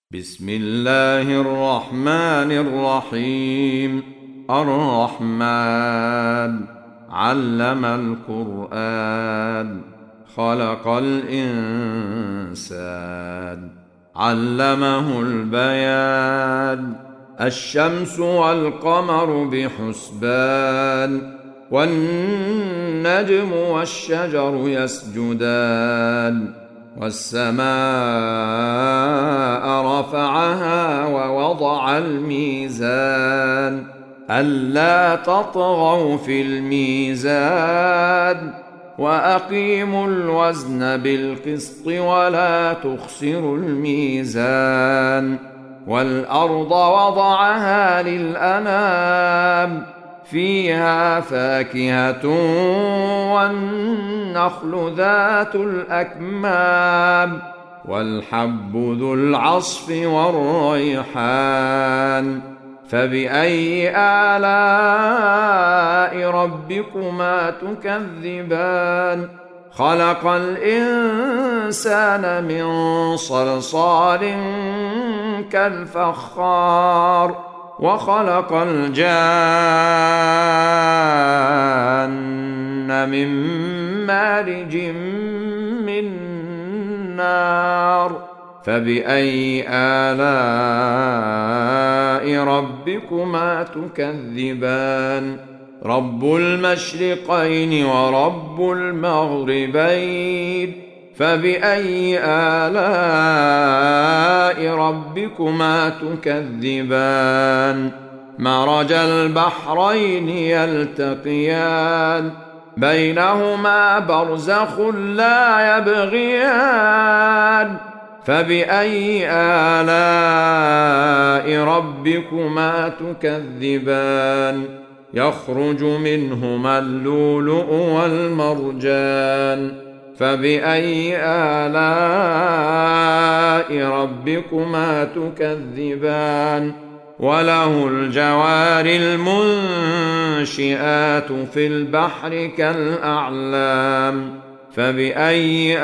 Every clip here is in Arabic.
بسم الله الرحمن الرحيم. الرحمن علم القرآن، خلق الإنسان، علمه البيان. الشمس والقمر بحسبان، والنجم والشجر يسجدان، والسماء رفعها ووضع الميزان ألا تطغوا في الميزان وأقيموا الوزن بالقسط ولا تخسروا الميزان. والأرض وضعها للأنام، فيها فاكهة والنخل ذات الأكمام، والحب ذو العصف والريحان. فبأي آلاء ربكما تكذبان؟ خلق الإنسان من صلصال كالفخار، وخلق الجان من مارج من نار. فبأي آلاء ربكما تكذبان؟ رب المشرقين ورب المغربين، فبأي آلاء ربكما تكذبان؟ مرج البحرين يلتقيان، بينهما برزخ لا يبغيان. فبأي آلاء ربكما تكذبان؟ يخرج منهما اللؤلؤ والمرجان. فبأي آلاء ربكما تكذبان؟ وله الجوار المنشآت في البحر كالأعلام. فبأي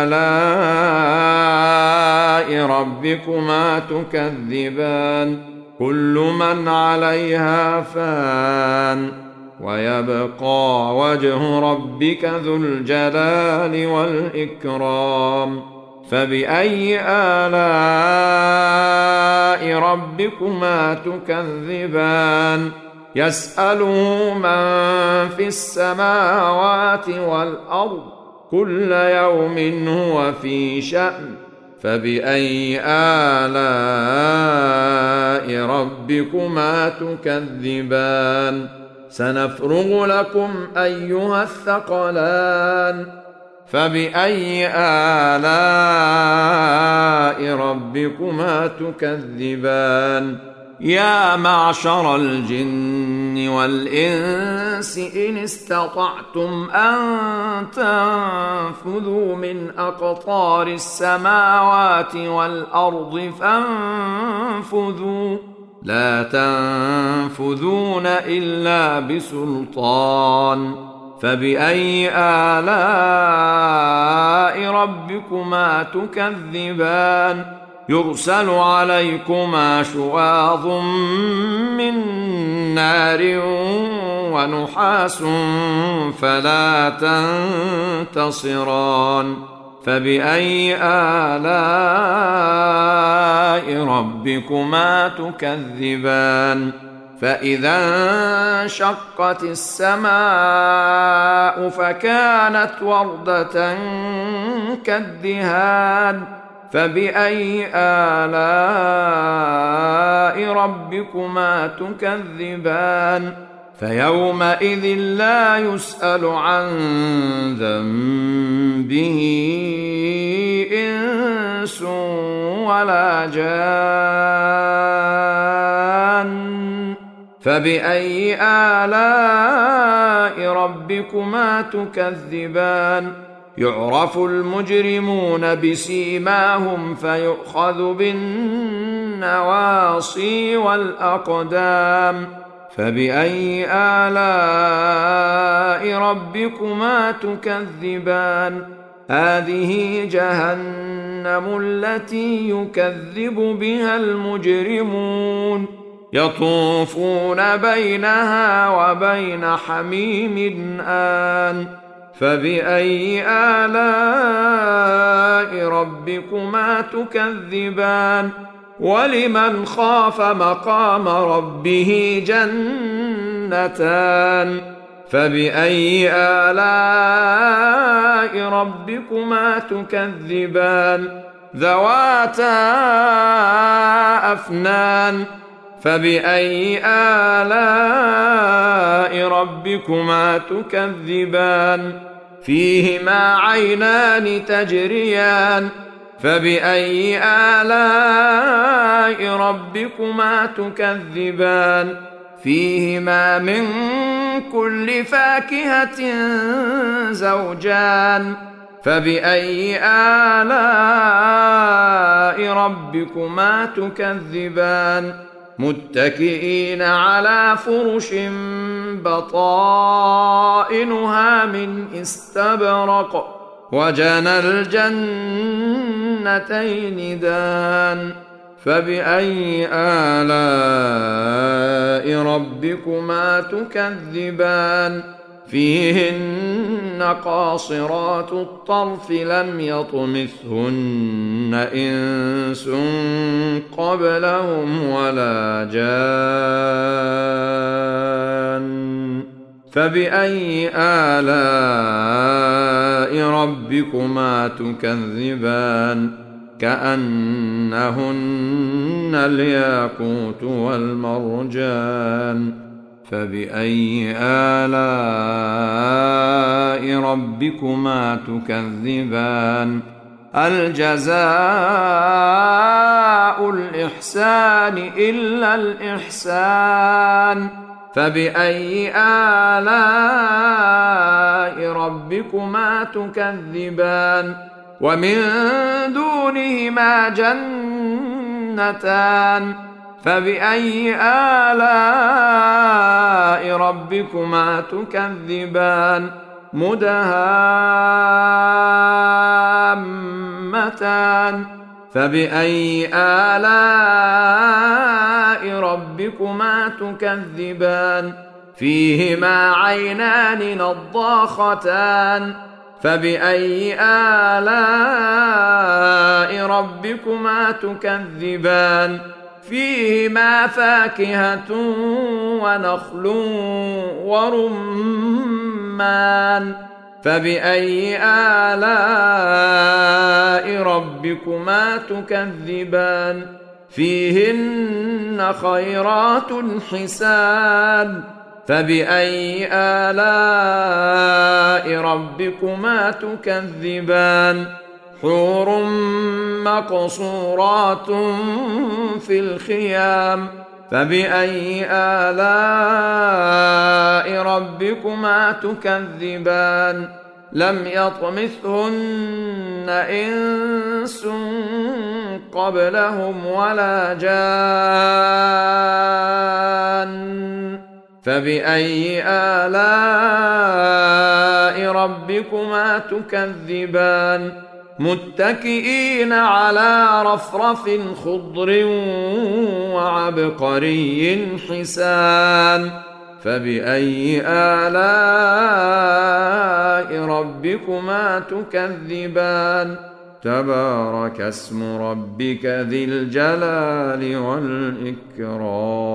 آلاء ربكما تكذبان؟ كل من عليها فان، ويبقى وجه ربك ذو الجلال والإكرام. فبأي آلاء ربكما تكذبان؟ يسأله من في السماوات والأرض، كل يوم هو في شأن. فبأي آلاء ربكما تكذبان؟ سنفرغ لكم أيها الثقلان. فبأي آلاء ربكما تكذبان؟ يا معشر الجن والإنس إن استطعتم أن تنفذوا من أقطار السماوات والأرض فانفذوا، لا تنفذون إلا بسلطان. فبأي آلاء ربكما تكذبان؟ يرسل عليكما شواظ من نار ونحاس فلا تنتصران. فبأي آلاء ربكما تكذبان؟ فإذا انشقت السماء فكانت وردة كالدهان. فبأي آلاء ربكما تكذبان؟ فيومئذ لا يسأل عن ذنبه إنس ولا جان. فبأي آلاء ربكما تكذبان؟ يعرف المجرمون بسيماهم فيؤخذ بالنواصي والأقدام. فبأي آلاء ربكما تكذبان؟ هذه جهنم جهنم التي يكذب بها المجرمون يطوفون بينها وبين حميم آن فبأي آلاء ربكما تكذبان ولمن خاف مقام ربه جنتان فبأي آلاء ربكما تكذبان ذواتا أفنان فبأي آلاء ربكما تكذبان فيهما عينان تجريان فبأي آلاء ربكما تكذبان فيهما من كل فاكهة زوجان فبأي آلاء ربكما تكذبان متكئين على فرش بطائنها من استبرق وجنى الجنتين دان فبأي آلاء ربكما تكذبان فيهن قاصرات الطرف لم يطمثهن إنس قبلهم ولا جان فبأي آلاء ربكما تكذبان كأنهن الياقوت والمرجان فبأي آلاء ربكما تكذبان الجزاء الإحسان إلا الإحسان فبأي آلاء ربكما تكذبان ومن دونهما جنتان فبأي آلاء ربكما تكذبان مدهامتان فبأي آلاء ربكما تكذبان فيهما عينان نضاختان فبأي آلاء ربكما تكذبان فيهما فاكهة ونخل ورمان فبأي آلاء ربكما تكذبان فيهن خيرات حسان فبأي آلاء ربكما تكذبان حور مقصورات في الخيام فبأي آلاء ربكما تكذبان لم يطمثهن إنس قبلهم ولا جان فبأي آلاء ربكما تكذبان متكئين على رفرف خضر وعبقري حسان فبأي آلاء ربكما تكذبان تبارك اسم ربك ذي الجلال والإكرام